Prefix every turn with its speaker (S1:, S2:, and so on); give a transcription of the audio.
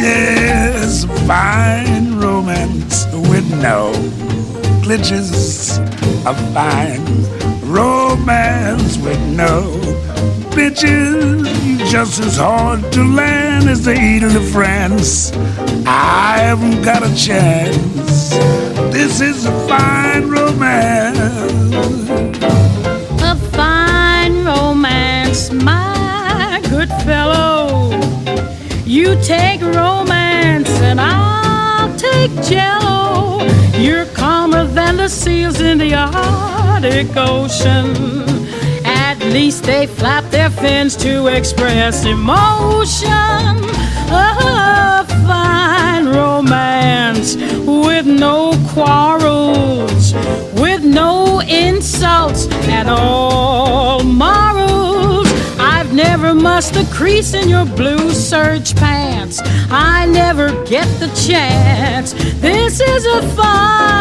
S1: Yes, fine romance with no glitches. A fine romance with no bitches. Just as hard to land as the Eagle of France. I haven't got a chance. This is a fine romance.
S2: A fine romance, my good fellow. You take romance and I'll take jello. You're calmer than the seals in the Arctic Ocean. At least they flap their fins to express emotion. A fine romance with no quarrels, with no insults and all morals. I've never mussed the crease in your blue serge pants. I never get the chance. This is a fine